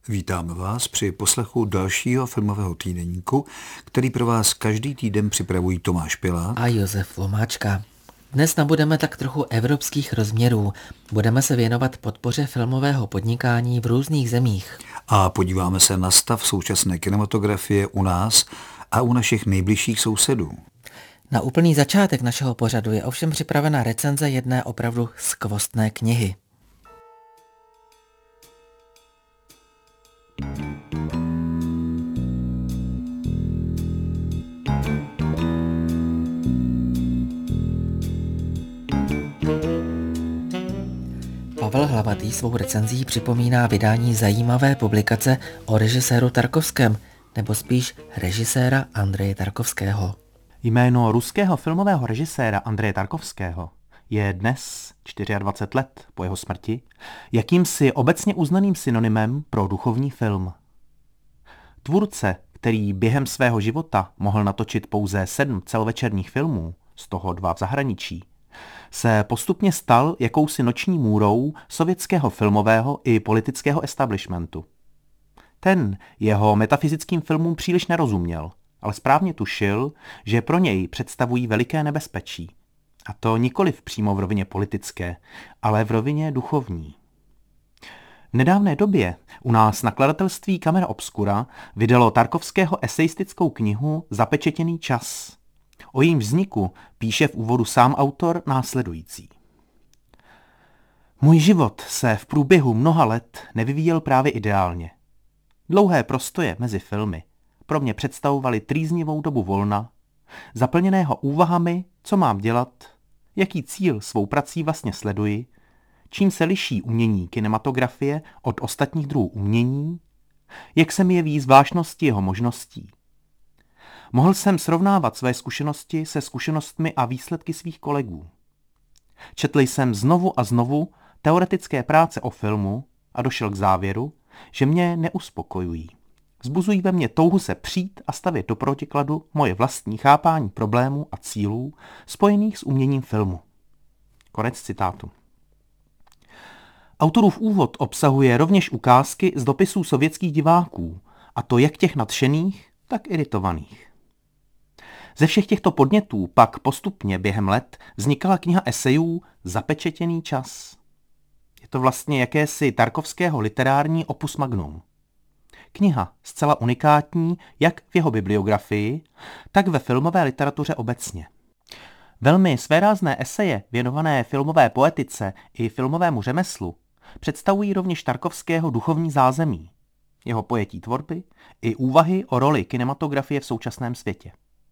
Vítáme vás při poslechu dalšího filmového týdeníku, který pro vás každý týden připravují Tomáš Pilák a Josef Vomáčka. Dnes nabudeme tak trochu evropských rozměrů. Budeme se věnovat podpoře filmového podnikání v různých zemích. A podíváme se na stav současné kinematografie u nás a u našich nejbližších sousedů. Na úplný začátek našeho pořadu je ovšem připravena recenze jedné opravdu skvostné knihy. Pavel Hlavatý svou recenzí připomíná vydání zajímavé publikace o režiséru Tarkovském, nebo spíš režiséra Andreje Tarkovského. Jméno ruského filmového režiséra Andreje Tarkovského je dnes, 24 let po jeho smrti, jakýmsi obecně uznaným synonymem pro duchovní film. Tvůrce, který během svého života mohl natočit pouze 7 celovečerních filmů, z toho 2 v zahraničí, se postupně stal jakousi noční můrou sovětského filmového i politického establishmentu. Ten jeho metafyzickým filmům příliš nerozuměl, ale správně tušil, že pro něj představují veliké nebezpečí. A to nikoliv přímo v rovině politické, ale v rovině duchovní. V nedávné době u nás nakladatelství Camera Obscura vydalo Tarkovského eseistickou knihu Zapečetěný čas. O jejím vzniku píše v úvodu sám autor následující. Můj život se v průběhu mnoha let nevyvíjel právě ideálně. Dlouhé prostoje mezi filmy pro mě představovaly trýznivou dobu volna, zaplněného úvahami, co mám dělat, jaký cíl svou prací vlastně sleduji, čím se liší umění kinematografie od ostatních druhů umění, jak se mi jeví zvláštnosti jeho možností. Mohl jsem srovnávat své zkušenosti se zkušenostmi a výsledky svých kolegů. Četl jsem znovu a znovu teoretické práce o filmu a došel k závěru, že mě neuspokojují. Vzbuzují ve mně touhu se přijít a stavět do protikladu moje vlastní chápání problémů a cílů spojených s uměním filmu. Konec citátu. Autorův úvod obsahuje rovněž ukázky z dopisů sovětských diváků, a to jak těch nadšených, tak iritovaných. Ze všech těchto podnětů pak postupně během let vznikala kniha esejů Zapečetěný čas. Je to vlastně jakési Tarkovského literární opus magnum. Kniha zcela unikátní jak v jeho bibliografii, tak ve filmové literatuře obecně. Velmi svérázné eseje věnované filmové poetice i filmovému řemeslu představují rovněž Tarkovského duchovní zázemí, jeho pojetí tvorby i úvahy o roli kinematografie v současném světě.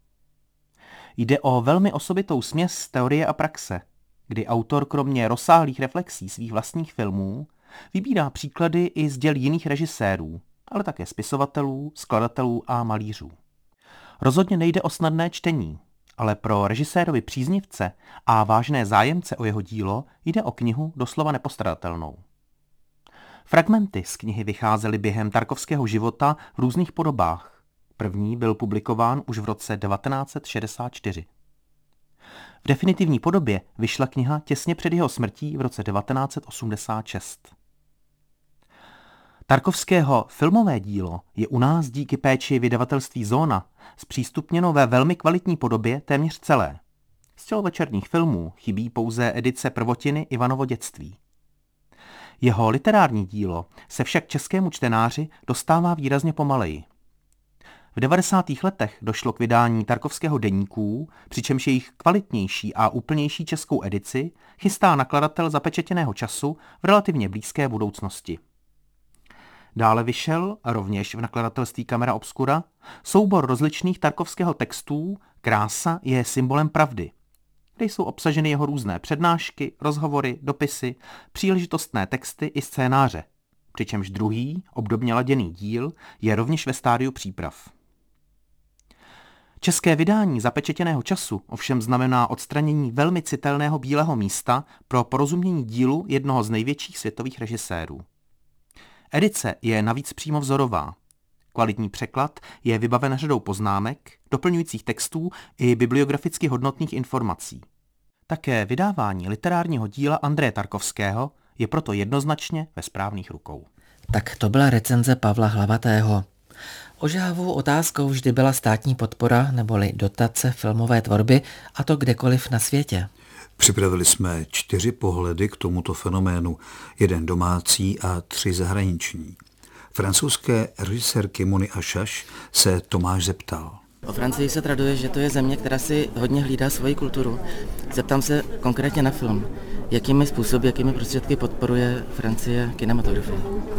Jde o velmi osobitou směs teorie a praxe, kdy autor kromě rozsáhlých reflexí svých vlastních filmů vybírá příklady i z děl jiných režisérů, ale také spisovatelů, skladatelů a malířů. Rozhodně nejde o snadné čtení, ale pro režisérovi příznivce a vážné zájemce o jeho dílo jde o knihu doslova nepostradatelnou. Fragmenty z knihy vycházely během Tarkovského života v různých podobách. První byl publikován už v roce 1964. V definitivní podobě vyšla kniha těsně před jeho smrtí v roce 1986. Tarkovského filmové dílo je u nás díky péči vydavatelství Zóna zpřístupněno ve velmi kvalitní podobě téměř celé. Z celovečerních filmů chybí pouze edice prvotiny Ivanovo dětství. Jeho literární dílo se však českému čtenáři dostává výrazně pomaleji. V 90. letech došlo k vydání Tarkovského deníků, přičemž jejich kvalitnější a úplnější českou edici chystá nakladatel Zapečetěného času v relativně blízké budoucnosti. Dále vyšel, rovněž v nakladatelství Camera Obscura, soubor rozličných Tarkovského textů Krása je symbolem pravdy, kde jsou obsaženy jeho různé přednášky, rozhovory, dopisy, příležitostné texty i scénáře, přičemž druhý, obdobně laděný díl, je rovněž ve stádiu příprav. České vydání Zapečetěného času ovšem znamená odstranění velmi citelného bílého místa pro porozumění dílu jednoho z největších světových režisérů. Edice je navíc přímo vzorová. Kvalitní překlad je vybaven řadou poznámek, doplňujících textů i bibliograficky hodnotných informací. Také vydávání literárního díla Andreje Tarkovského je proto jednoznačně ve správných rukou. Tak to byla recenze Pavla Hlavatého. Ožehavou otázkou vždy byla státní podpora neboli dotace filmové tvorby, a to kdekoliv na světě. Připravili jsme 4 pohledy k tomuto fenoménu, 1 domácí a 3 zahraniční. Francouzské režisérky Mony Achach se Tomáš zeptal. O Francii se traduje, že to je země, která si hodně hlídá svoji kulturu. Zeptám se konkrétně na film. Jakými způsoby, jakými prostředky podporuje Francie kinematografii?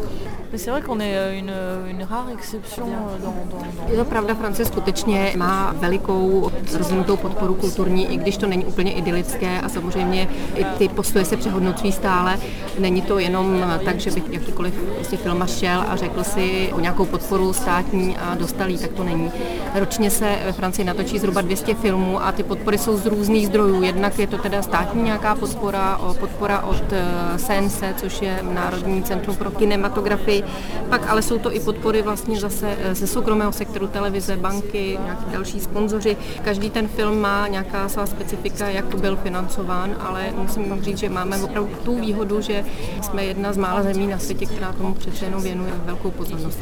Je to pravda, Francie skutečně má velikou rozvinutou podporu kulturní, i když to není úplně idylické a samozřejmě i ty postoje se přehodnocují stále. Není to jenom tak, že by jakýkoliv filmař šel a řekl si o nějakou podporu státní a dostal jí, tak to není. Ročně se ve Francii natočí zhruba 200 filmů a ty podpory jsou z různých zdrojů. Jednak je to teda státní nějaká podpora od CNC, což je Národní centrum pro kinematografii. Pak ale jsou to i podpory vlastně zase ze soukromého sektoru, televize, banky, nějaký další sponzoři. Každý ten film má nějaká svá specifika, jak byl financován, ale musím říct, že máme opravdu tu výhodu, že jsme jedna z mála zemí na světě, která tomu přece jenom věnuje velkou pozornost.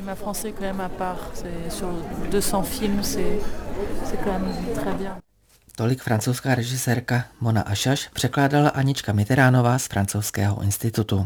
Tolik francouzská režisérka Mona Achach, překládala Anička Mitteránová z Francouzského institutu.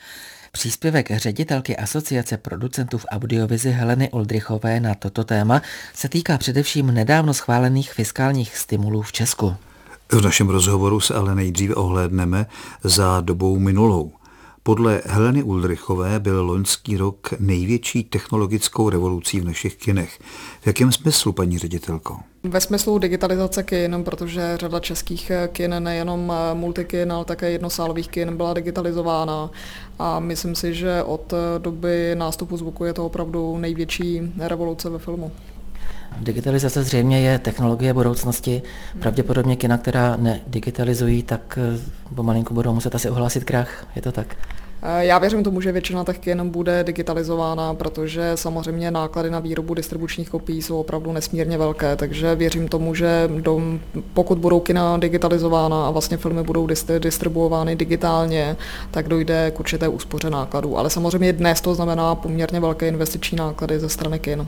Příspěvek ředitelky Asociace producentů v audiovizi Heleny Uldrichové na toto téma se týká především nedávno schválených fiskálních stimulů v Česku. V našem rozhovoru se ale nejdříve ohlédneme za dobou minulou. Podle Heleny Uldrichové byl loňský rok největší technologickou revolucí v našich kinech. V jakém smyslu, paní ředitelko? Ve smyslu digitalizace kin, protože řada českých kin, nejenom multikin, ale také jednosálových kin byla digitalizována a myslím si, že od doby nástupu zvuku je to opravdu největší revoluce ve filmu. Digitalizace zřejmě je technologie budoucnosti. Pravděpodobně kina, která nedigitalizují, tak pomalinku budou muset asi ohlásit krach. Je to tak? Já věřím tomu, že většina těch kin bude digitalizována, protože samozřejmě náklady na výrobu distribučních kopií jsou opravdu nesmírně velké, takže věřím tomu, že pokud budou kina digitalizována a vlastně filmy budou distribuovány digitálně, tak dojde k určité úspoře nákladů. Ale samozřejmě dnes to znamená poměrně velké investiční náklady ze strany kin.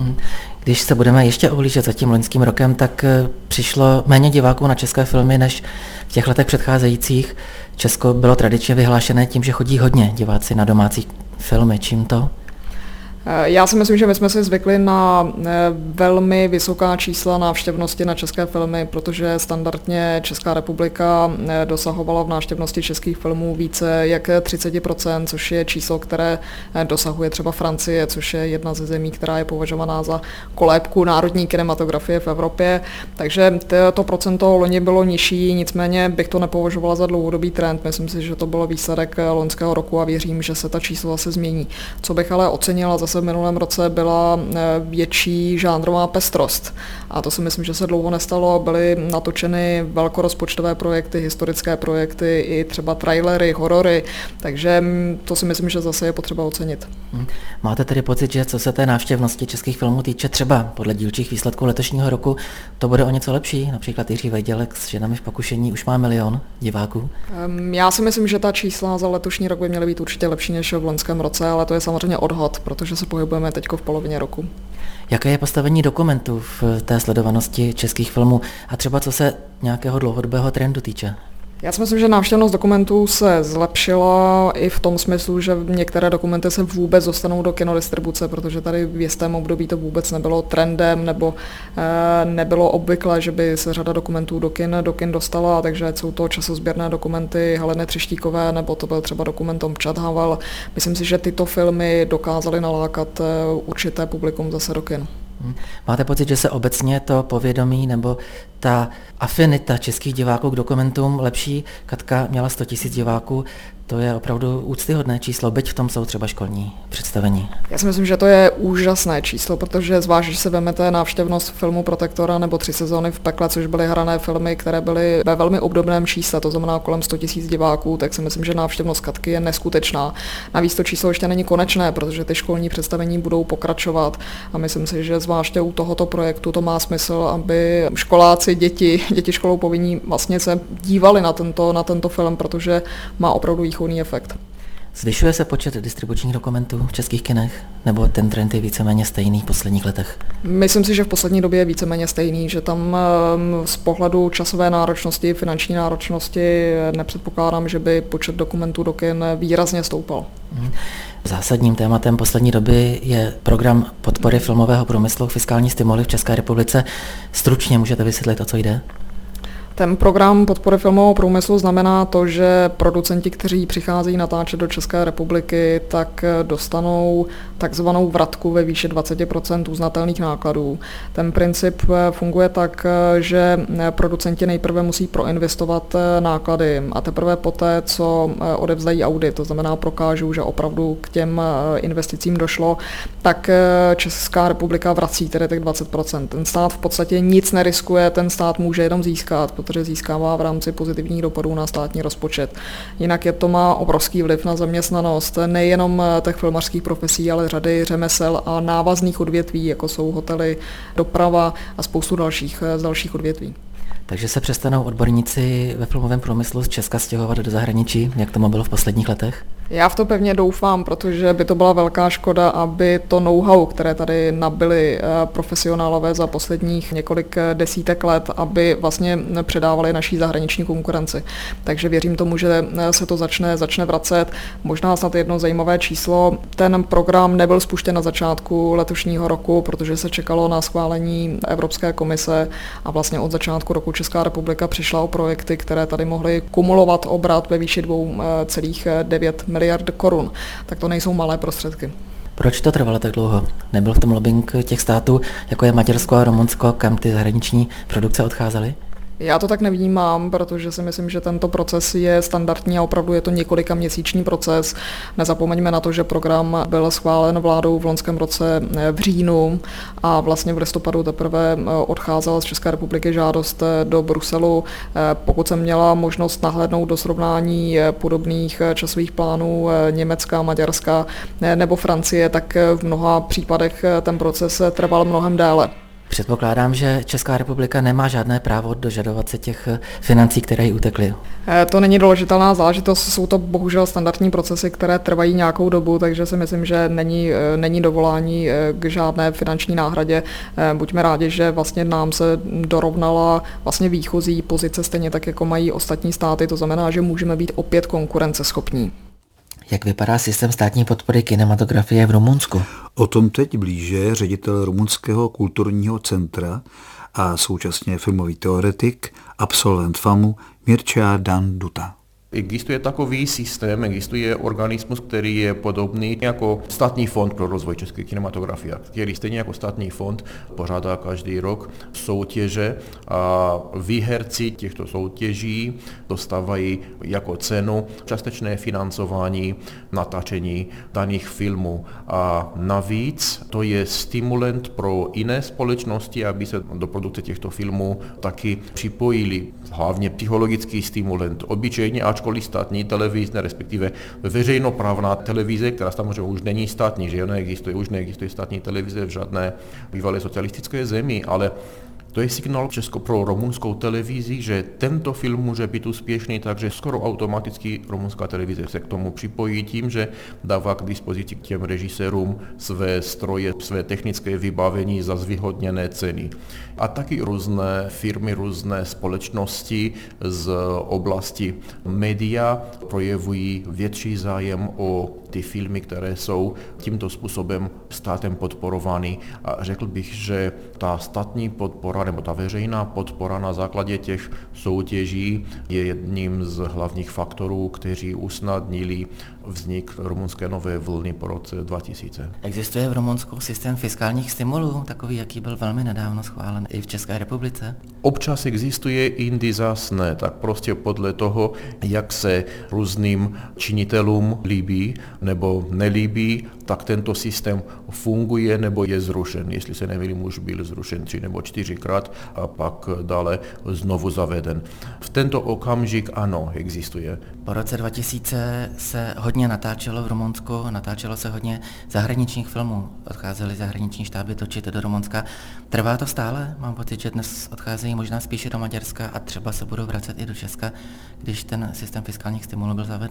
Když se budeme ještě ohlížet za tím loňským rokem, tak přišlo méně diváků na české filmy než v těch letech předcházejících. Česko bylo tradičně vyhlášené tím, že chodí hodně diváci na domácí filmy. Čím to? Já si myslím, že my jsme si zvykli na velmi vysoká čísla návštěvnosti na české filmy, protože standardně Česká republika dosahovala v návštěvnosti českých filmů více jak 30%, což je číslo, které dosahuje třeba Francie, což je jedna ze zemí, která je považovaná za kolébku národní kinematografie v Evropě. Takže to procento loni bylo nižší, nicméně bych to nepovažovala za dlouhodobý trend. Myslím si, že to byl výsledek loňského roku a věřím, že se ta čísla zase změní. Co bych ale ocenila zase v minulém roce, byla větší žánrová pestrost. A to si myslím, že se dlouho nestalo. Byly natočeny velkorozpočtové projekty, historické projekty, i třeba trailery, horory, takže to si myslím, že zase je potřeba ocenit. Máte tedy pocit, že co se té návštěvnosti českých filmů týče, třeba podle dílčích výsledků letošního roku, to bude o něco lepší? Například Jiří Vejdělek s Ženami v pokušení už má 1 milion diváků. Já si myslím, že ta čísla za letošní rok by měly být určitě lepší než v loňském roce, ale to je samozřejmě odhad, protože se pohybujeme teď v polovině roku. Jaké je postavení dokumentů v té sledovanosti českých filmů a třeba co se nějakého dlouhodobého trendu týče? Já si myslím, že návštěvnost dokumentů se zlepšila i v tom smyslu, že některé dokumenty se vůbec dostanou do kinodistribuce, protože tady v jistém období to vůbec nebylo trendem nebo nebylo obvyklé, že by se řada dokumentů do kin dostala, takže jsou to časozběrné dokumenty Heleny Třeštíkové nebo to byl třeba dokument Tom Čadhaval. Myslím si, že tyto filmy dokázaly nalákat určité publikum zase do kin. Máte pocit, že se obecně to povědomí nebo ta afinita českých diváků k dokumentům lepší? Katka měla 100 000 diváků, to je opravdu úctyhodné číslo, byť v tom jsou třeba školní představení. Já si myslím, že to je úžasné číslo, protože zvlášť, když se vezmete návštěvnost filmu Protektora nebo 3 sezóny v pekle, což byly hrané filmy, které byly ve velmi obdobném čísle, to znamená kolem 100 000 diváků, tak si myslím, že návštěvnost Katky je neskutečná. Navíc to číslo ještě není konečné, protože ty školní představení budou pokračovat a myslím si, že zvláště u tohoto projektu to má smysl, aby školáci, děti školou povinní vlastně se dívali na tento film, protože má opravdu výchovný efekt. Zvyšuje se počet distribučních dokumentů v českých kinech, nebo ten trend je víceméně stejný v posledních letech? Myslím si, že v poslední době je víceméně stejný, že tam z pohledu časové náročnosti, finanční náročnosti nepředpokládám, že by počet dokumentů do kin výrazně stoupal. Zásadním tématem poslední doby je program podpory filmového průmyslu, fiskální stimuly v České republice. Stručně můžete vysvětlit, o co jde? Ten program podpory filmového průmyslu znamená to, že producenti, kteří přicházejí natáčet do České republiky, tak dostanou takzvanou vratku ve výši 20% uznatelných nákladů. Ten princip funguje tak, že producenti nejprve musí proinvestovat náklady a teprve poté, co odevzdají audit, to znamená prokážou, že opravdu k těm investicím došlo, tak Česká republika vrací tedy těch 20%. Ten stát v podstatě nic neriskuje, ten stát může jenom získat, protože získává v rámci pozitivních dopadů na státní rozpočet. Jinak to má obrovský vliv na zaměstnanost nejenom těch filmařských profesí, ale řady řemesel a návazných odvětví, jako jsou hotely, doprava a spoustu dalších odvětví. Takže se přestanou odborníci ve filmovém průmyslu z Česka stěhovat do zahraničí, jak tomu bylo v posledních letech? Já v to pevně doufám, protože by to byla velká škoda, aby to know-how, které tady nabyli profesionálové za posledních několik desítek let, aby vlastně předávali naší zahraniční konkurenci. Takže věřím tomu, že se to začne vracet. Možná snad jedno zajímavé číslo. Ten program nebyl spuštěn na začátku letošního roku, protože se čekalo na schválení Evropské komise a vlastně od začátku roku Česká republika přišla o projekty, které tady mohly kumulovat obrat ve výši 2,9 miliard korun. Tak to nejsou malé prostředky. Proč to trvalo tak dlouho? Nebyl v tom lobbying těch států, jako je Maďarsko a Rumunsko, kam ty zahraniční produkce odcházely? Já to tak nevnímám, protože si myslím, že tento proces je standardní a opravdu je to několika měsíční proces. Nezapomeňme na to, že program byl schválen vládou v loňském roce v říjnu a vlastně v listopadu teprve odcházela z České republiky žádost do Bruselu. Pokud jsem měla možnost nahlédnout do srovnání podobných časových plánů Německa, Maďarska nebo Francie, tak v mnoha případech ten proces trval mnohem déle. Předpokládám, že Česká republika nemá žádné právo dožadovat se těch financí, které jí utekly. To není doložitelná záležitost, jsou to bohužel standardní procesy, které trvají nějakou dobu, takže si myslím, že není dovolání k žádné finanční náhradě. Buďme rádi, že vlastně nám se dorovnala vlastně výchozí pozice stejně tak, jako mají ostatní státy, to znamená, že můžeme být opět konkurenceschopní. Jak vypadá systém státní podpory kinematografie v Rumunsku? O tom teď blíže ředitel Rumunského kulturního centra a současně filmový teoretik, absolvent FAMu Mircea Dan Duta. Existuje takový systém, existuje organismus, který je podobný jako Státní fond pro rozvoj české kinematografie, který stejně jako Státní fond pořádá každý rok soutěže a výherci těchto soutěží dostávají jako cenu částečné financování natáčení daných filmů. A navíc to je stimulant pro jiné společnosti, aby se do produkce těchto filmů taky připojili. Hlavně psychologický stimulant. Obyčejně, ačkoliv státní televize, respektive veřejnoprávná televize, která samozřejmě už není státní, že už neexistuje státní televize v žádné bývalé socialistické zemi, ale to je signál pro rumunskou televizi, že tento film může být úspěšný, takže skoro automaticky rumunská televize se k tomu připojí tím, že dává k dispozici k těm režisérům své stroje, své technické vybavení za zvýhodněné ceny. A taky různé firmy, různé společnosti z oblasti média projevují větší zájem o ty filmy, které jsou tímto způsobem státem podporovány. A řekl bych, že ta státní podpora nebo ta veřejná podpora na základě těch soutěží je jedním z hlavních faktorů, kteří usnadnili vznik rumunské nové vlny po roce 2000. Existuje v Rumunsku systém fiskálních stimulů, takový, jaký byl velmi nedávno schválen i v České republice? Občas existuje, jindy zas ne, tak prostě podle toho, jak se různým činitelům líbí nebo nelíbí, tak tento systém funguje nebo je zrušen. Jestli se nemýlím, už byl zrušen 3 nebo 4krát a pak dále znovu zaveden. V tento okamžik ano, existuje. Po roce 2000 se hodně natáčelo v Rumunsku, natáčelo se hodně zahraničních filmů. Odcházely zahraniční štáby točit do Rumunska. Trvá to stále? Mám pocit, že dnes odcházejí možná spíše do Maďarska a třeba se budou vracet i do Česka, když ten systém fiskálních stimulů byl zaveden.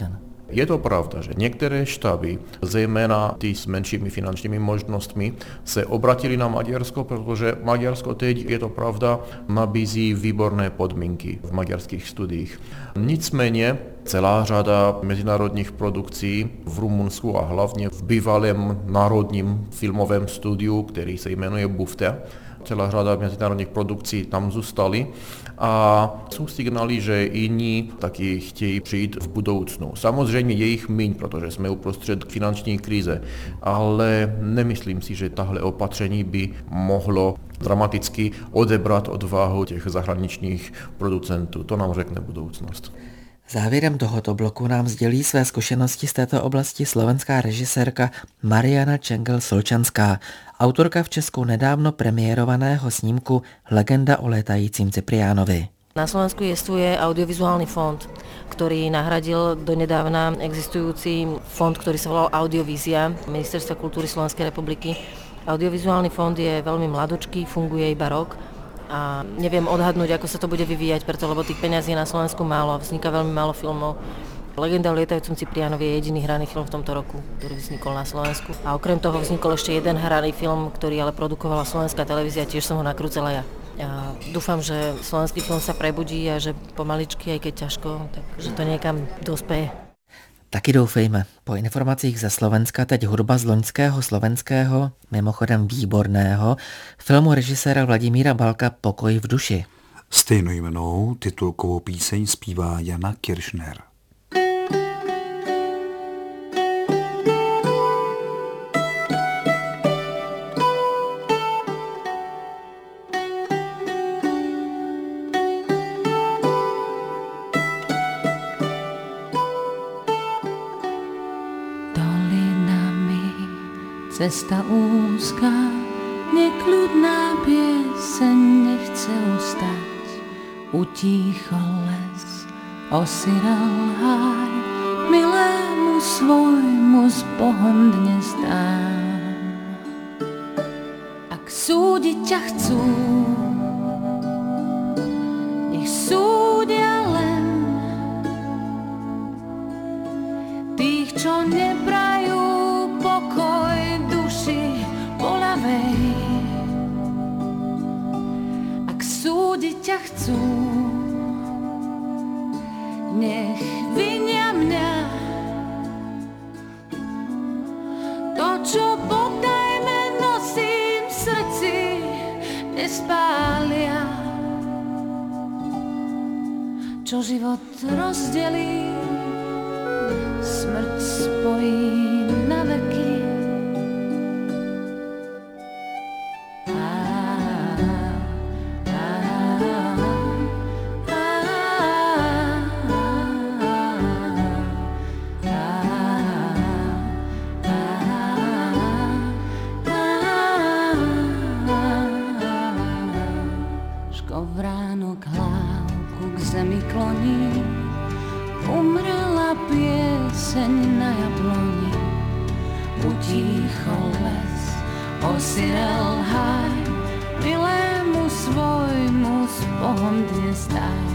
Je to pravda, že některé štáby, zejména ty s menšími finančními možnostmi, se obratili na Maďarsko, protože Maďarsko teď, je to pravda, nabízí výborné podmínky v maďarských studiích. Nicméně celá řada mezinárodních produkcí v Rumunsku a hlavně v bývalém národním filmovém studiu, který se jmenuje BUFTA, celá řada mezinárodních produkcí tam zůstaly a jsou signály, že jiní taky chtějí přijít v budoucnu. Samozřejmě je jich míň, protože jsme uprostřed finanční krize, ale nemyslím si, že tahle opatření by mohlo dramaticky odebrat odvahu těch zahraničních producentů. To nám řekne budoucnost. Závěrem tohoto bloku nám sdělí své zkušenosti z této oblasti slovenská režisérka Mariana Čengel-Solčanská, autorka v Česku nedávno premiérovaného snímku Legenda o létajícím Cipriánovi. Na Slovensku jestvuje audiovizuálny fond, ktorý nahradil donedávna existujúci fond, ktorý sa volal Audiovízia Ministerstva kultúry Slovenskej republiky. Audiovizuálny fond je veľmi mladočký, funguje iba rok. A neviem odhadnúť, ako sa to bude vyvíjať, preto lebo tých peňazí je na Slovensku málo a vzniká veľmi málo filmov. Legenda o lietajúcom Cipriánovi je jediný hraný film v tomto roku, ktorý vznikol na Slovensku. A okrem toho vznikol ešte jeden hraný film, ktorý ale produkovala slovenská televízia, tiež som ho nakrúcala ja. Ja dúfam, že slovenský film sa prebudí a že pomaličky, aj keď ťažko, takže to niekam dospeje. Taky doufejme. Po informacích ze Slovenska teď hudba z loňského slovenského, mimochodem výborného, filmu režiséra Vladimíra Balka Pokoj v duši. Stejnojmennou titulkovou píseň zpívá Jana Kiršner. Cesta úzka, nekľudná pieseň nechce ustať. Utíchol les, osirel háj, milému svojmu s Bohom dnes dám. Ak súdiť ťa chcú, nech súdia len tých, čo neprajú pokoj duši bolavej. Ak súdiť ťa chcú, nech vinia mňa. To, čo potajme nosím v srdci, nespália. Čo život rozdelí, smrť spojí na veky. Škovránok hlávku k zemi kloní, umrela pieseň na jabloni. Utíchol les, osirel háj, milému svojmu s Bohom dnes daj.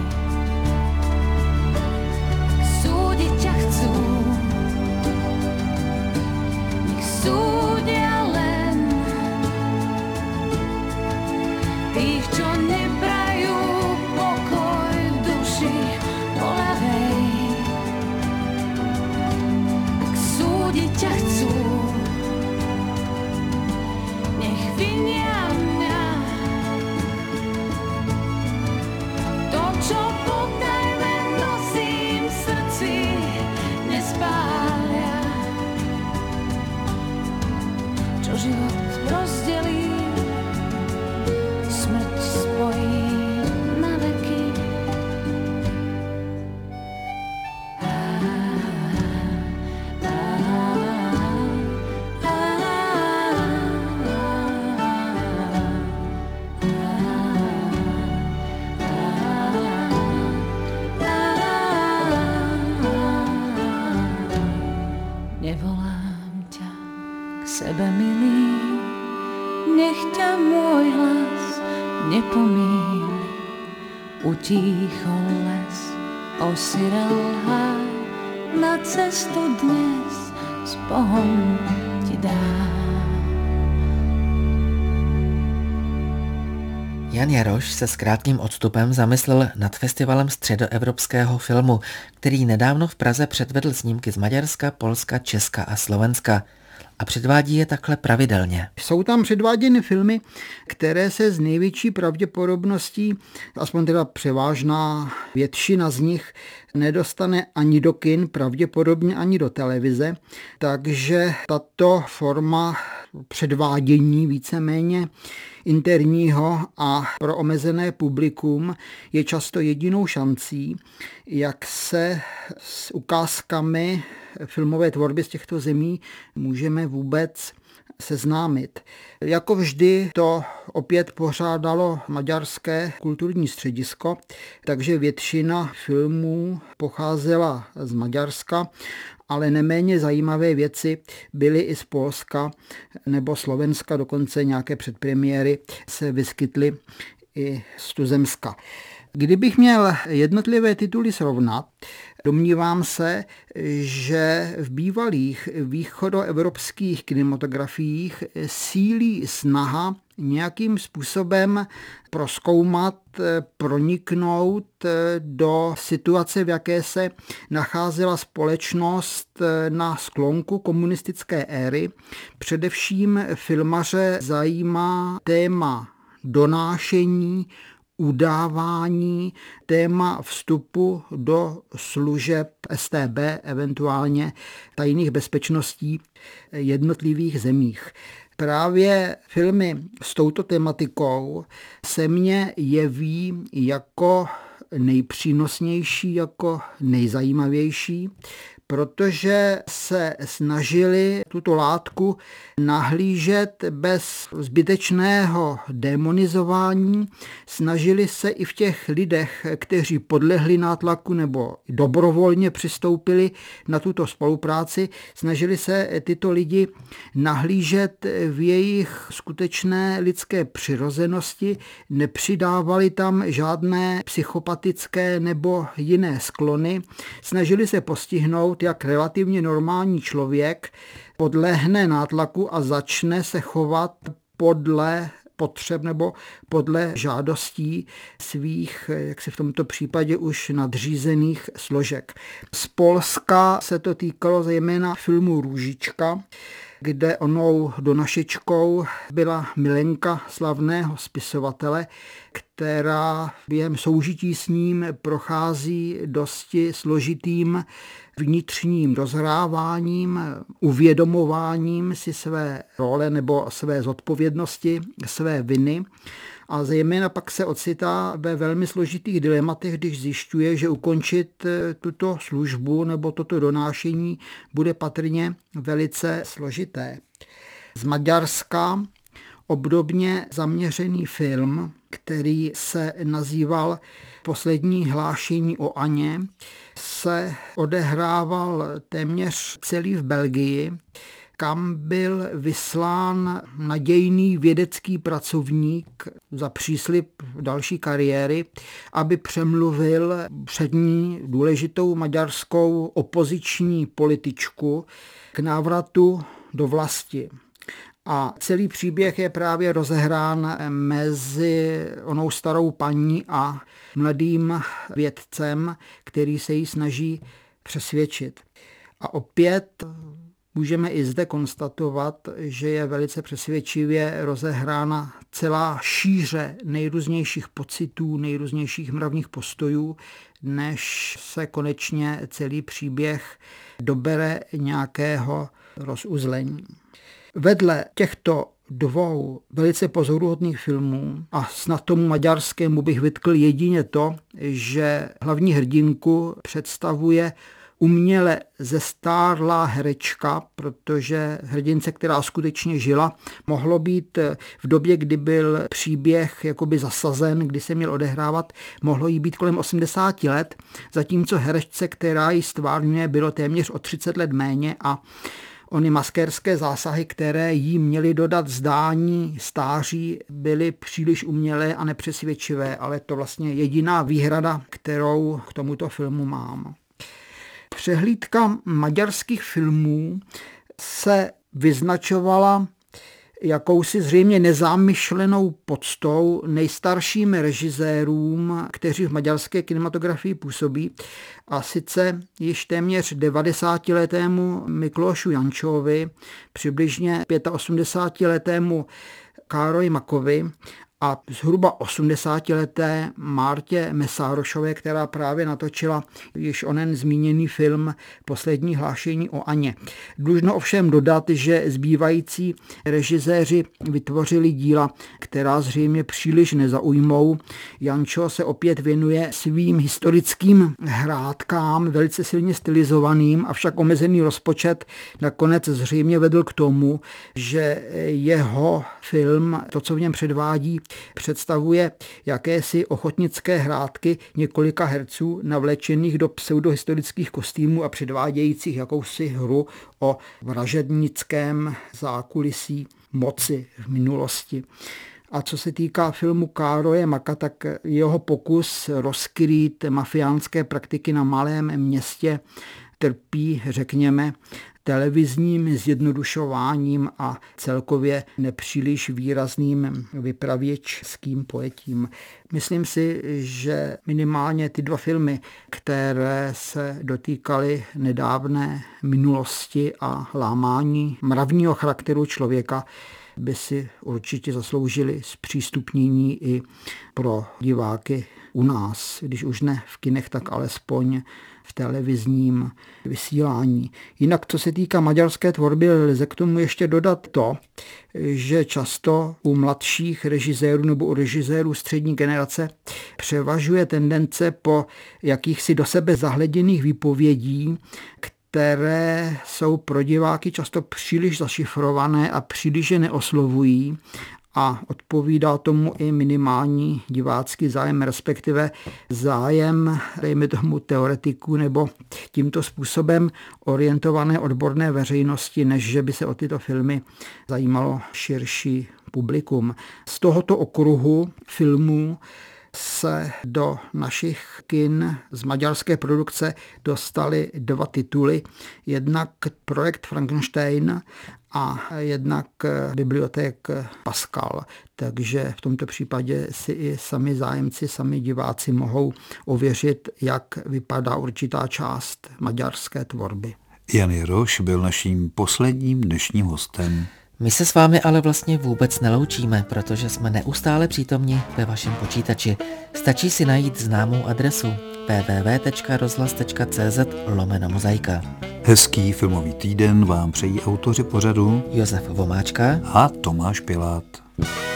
Súdiť ťa chcú, nech súdia len tých, čo neprajú pokoj v duši bolavej. Ak súdiť ťa chcú, nech vinia mňa. To, čo potajme nosím v srdci, nespália. Čo život rozdelí, smrť spojí na veky. Nevolám ťa k sebe, milý, nech ťa môj hlas nepomíli. Utíchol les, osirel háj, na cestu dnes s Bohom ti dám. Jan Jaroš se s krátkým odstupem zamyslel nad festivalem středoevropského filmu, který nedávno v Praze předvedl snímky z Maďarska, Polska, Česka a Slovenska. A předvádí je takhle pravidelně. Jsou tam předváděny filmy, které se z největší pravděpodobností, aspoň teda převážná většina z nich, nedostane ani do kin, pravděpodobně ani do televize. Takže tato forma předvádění víceméně interního a pro omezené publikum je často jedinou šancí, jak se s ukázkami filmové tvorby z těchto zemí můžeme vůbec seznámit. Jako vždy to opět pořádalo Maďarské kulturní středisko, takže většina filmů pocházela z Maďarska, ale neméně zajímavé věci byly i z Polska nebo Slovenska, dokonce nějaké předpremiéry se vyskytly i z tuzemska. Kdybych měl jednotlivé tituly srovnat, domnívám se, že v bývalých východoevropských kinematografiích sílí snaha nějakým způsobem prozkoumat, proniknout do situace, v jaké se nacházela společnost na sklonku komunistické éry. Především filmaře zajímá téma donášení, udávání, téma vstupu do služeb StB, eventuálně tajných bezpečností jednotlivých zemích. Právě filmy s touto tematikou se mně jeví jako nejpřínosnější, jako nejzajímavější, protože se snažili tuto látku nahlížet bez zbytečného démonizování, snažili se i v těch lidech, kteří podlehli nátlaku nebo dobrovolně přistoupili na tuto spolupráci, snažili se tyto lidi nahlížet v jejich skutečné lidské přirozenosti, nepřidávali tam žádné psychopatické nebo jiné sklony, snažili se postihnout, jak relativně normální člověk podlehne nátlaku a začne se chovat podle potřeb nebo podle žádostí svých, jak se v tomto případě už nadřízených složek. Z Polska se to týkalo zejména filmu Růžička, kde onou donašečkou byla milenka slavného spisovatele, která během soužití s ním prochází dosti složitým vnitřním rozhráváním, uvědomováním si své role nebo své zodpovědnosti, své viny. A zejména pak se ocitá ve velmi složitých dilematech, když zjišťuje, že ukončit tuto službu nebo toto donášení bude patrně velice složité. Z Maďarska obdobně zaměřený film, který se nazýval Poslední hlášení o Aně, se odehrával téměř celý v Belgii, kam byl vyslán nadějný vědecký pracovník za příslib další kariéry, aby přemluvil přední důležitou maďarskou opoziční političku k návratu do vlasti. A celý příběh je právě rozehrán mezi onou starou paní a mladým vědcem, který se jí snaží přesvědčit. A opět můžeme i zde konstatovat, že je velice přesvědčivě rozehrána celá šíře nejrůznějších pocitů, nejrůznějších mravních postojů, než se konečně celý příběh dobere nějakého rozuzlení. Vedle těchto dvou velice pozoruhodných filmů a snad tomu maďarskému bych vytkl jedině to, že hlavní hrdinku představuje uměle zestárlá herečka, protože hrdince, která skutečně žila, mohlo být v době, kdy byl příběh jakoby zasazen, kdy se měl odehrávat, mohlo jí být kolem 80 let, zatímco herečce, která ji stvárňuje, bylo téměř o 30 let méně a ony maskérské zásahy, které jí měly dodat zdání stáří, byly příliš umělé a nepřesvědčivé, ale to vlastně jediná výhrada, kterou k tomuto filmu mám. Přehlídka maďarských filmů se vyznačovala jakousi zřejmě nezámyšlenou poctou nejstarším režisérům, kteří v maďarské kinematografii působí, a sice již téměř 90-letému Miklošu Jančovi, přibližně 85-letému Károji Makovi a zhruba 80-leté Mártě Mesárošové, která právě natočila již onen zmíněný film Poslední hlášení o Aně. Dlužno ovšem dodat, že zbývající režiséři vytvořili díla, která zřejmě příliš nezaujmou. Jančo se opět věnuje svým historickým hrádkám, velice silně stylizovaným, avšak omezený rozpočet nakonec zřejmě vedl k tomu, že jeho film, to, co v něm předvádí, představuje jakési ochotnické hrátky několika herců navlečených do pseudohistorických kostýmů a předvádějících jakousi hru o vražednickém zákulisí moci v minulosti. A co se týká filmu Károje Maka, tak jeho pokus rozkrýt mafiánské praktiky na malém městě trpí, řekněme, televizním zjednodušováním a celkově nepříliš výrazným vypravěčským pojetím. Myslím si, že minimálně ty dva filmy, které se dotýkaly nedávné minulosti a lámání mravního charakteru člověka, by si určitě zasloužili zpřístupnění i pro diváky u nás, když už ne v kinech, tak alespoň v televizním vysílání. Jinak, co se týká maďarské tvorby, lze k tomu ještě dodat to, že často u mladších režisérů nebo u režisérů střední generace převažuje tendence po jakýchsi do sebe zahleděných výpovědí, které jsou pro diváky často příliš zašifrované a příliš je neoslovují, a odpovídá tomu i minimální divácký zájem, respektive zájem, dejme tomu, teoretiků nebo tímto způsobem orientované odborné veřejnosti, než že by se o tyto filmy zajímalo širší publikum. Z tohoto okruhu filmů se do našich kin z maďarské produkce dostaly dva tituly. Jednak Projekt Frankenstein a jednak Biblioték Pascal. Takže v tomto případě si i sami zájemci, sami diváci mohou ověřit, jak vypadá určitá část maďarské tvorby. Jan Jiroš byl naším posledním dnešním hostem. My se s vámi ale vlastně vůbec neloučíme, protože jsme neustále přítomni ve vašem počítači. Stačí si najít známou adresu www.rozhlas.cz/mozaika. Hezký filmový týden vám přejí autoři pořadu Josef Vomáčka a Tomáš Pilát.